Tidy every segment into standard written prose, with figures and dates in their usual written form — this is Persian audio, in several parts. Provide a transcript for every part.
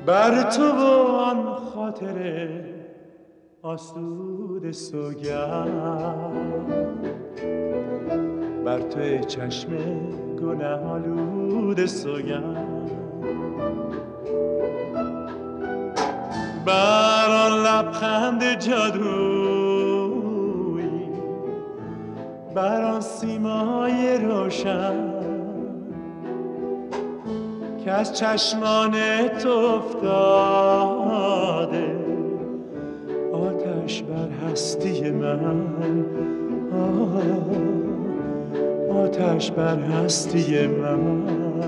بر تو و آن خاطر آسود سوگند، بر تو چشم گناه آلود سوگند، بر آن لبخند جادویی، بر آن سیمای روشن که از چشمان تو افتاده، آتش بر هستی من، آتش بر هستی من.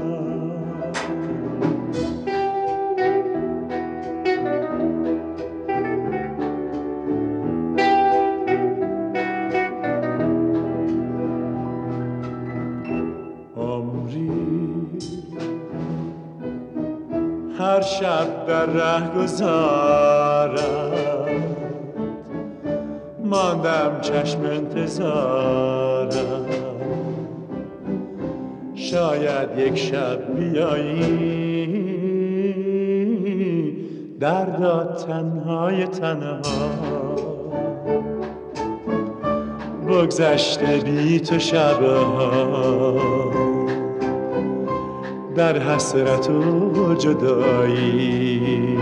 هر شب در ره گذارم، ماندم چشم انتظارم، شاید یک شب بیایی دردا تنهای تنها، بگذشته بی تو شبها در حسرت و جدایی.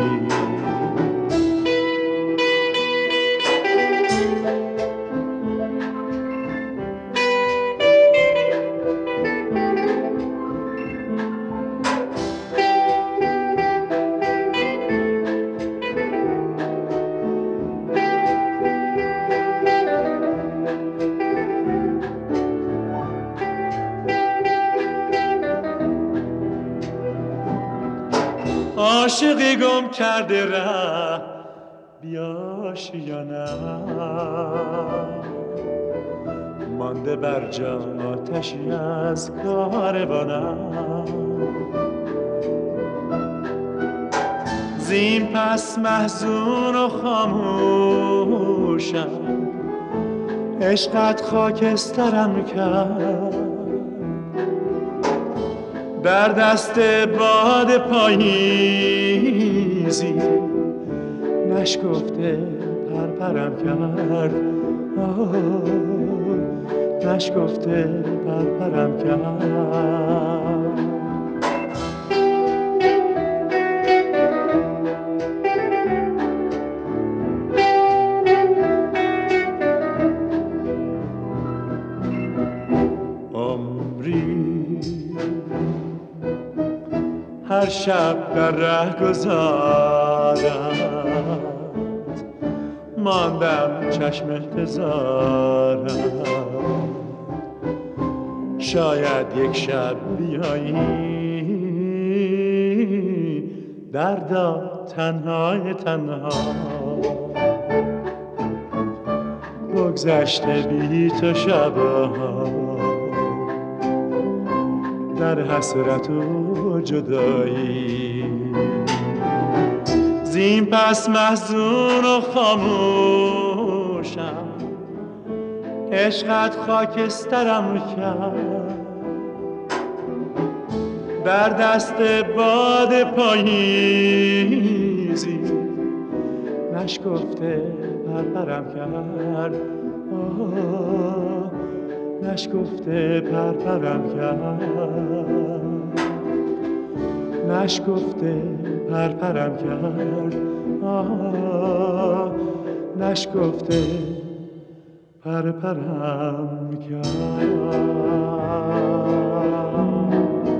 عاشقی گم کرده ره بیاشیانم، مانده بر جا آتشی از کاروانم، زین پس محزون و خاموشم، عشقت خاکسترم کرد، در دست باد پاییزی نشکفته پرپرم کرد، نشکفته پرپرم کرد. هر شب در ره گذارم، ماندم چشم انتظارم، شاید یک شب بیایی دردا تنهای تنها، بگذشته بی تو شبها در حسرت و جدایی. زین پس محزون و خاموشم، عشقت خاکسترم کرد، در دست باد پاییزی نشکفته پرپرم کرد، نشکفته پرپرم کرد، نشکفته پرپرم کرد، نشکفته پرپرم کرد.